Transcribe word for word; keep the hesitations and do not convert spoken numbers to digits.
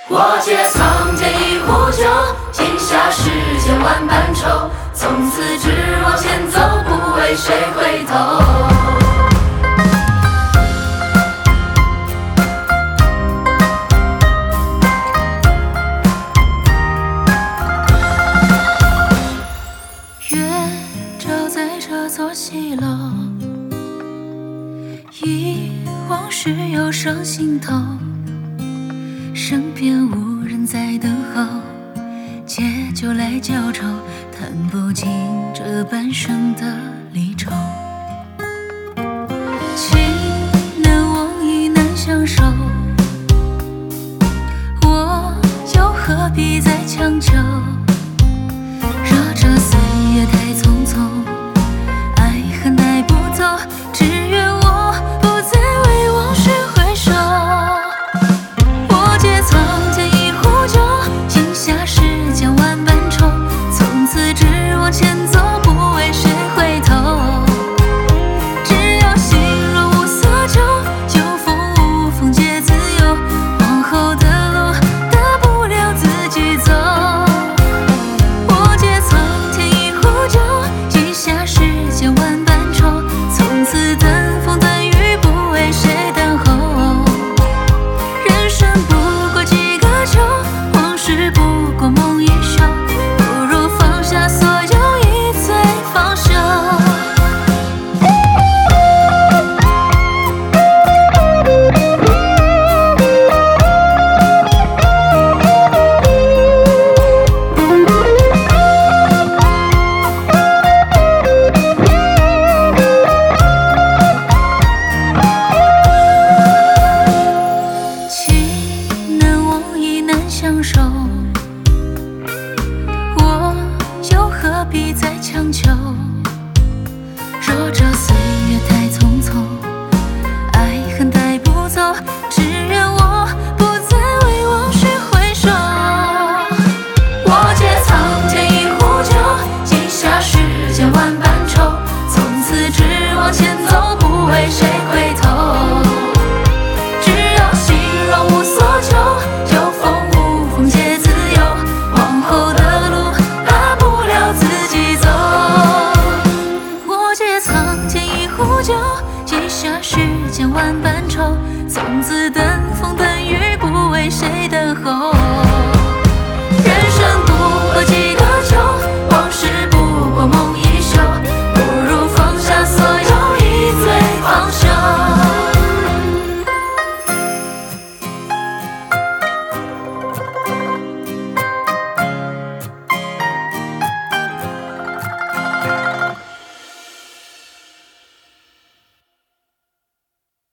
我借苍天一壶酒，饮下世间万般愁。从此只往前走，不为谁回头。 月照在这座西楼，忆往事涌上心头。身边无人在等候，借酒来浇愁，弹不尽这半生的离愁。情难忘，意难相守，我又何必再强求？若这岁月太匆匆，爱恨带不走，只愿我不再为往事回首。我借苍天一壶酒，饮下世间万般愁。从此只往前走，不为谁回头。只要心若无所求，有风无风皆自由。往后的路大不了自己走。我借苍天一壶酒，饮下世间万般愁。从此等风等雨，不为谁等候。人生不过几个秋，往事不过梦一宿，不如放下所有，一醉方休。情难忘，意难相守，我又何必再强求？若这岁月太匆匆，爱恨带不走，只愿我不再为往事回首。 我借苍天一壶酒，饮下世间万般愁。从此只往前走，不为谁回头。只要心若无所求，有风无风皆自由。往后的路大不了自己走。 我借苍天一壶酒，饮下世间万般愁。从此等风等雨，不为谁等候。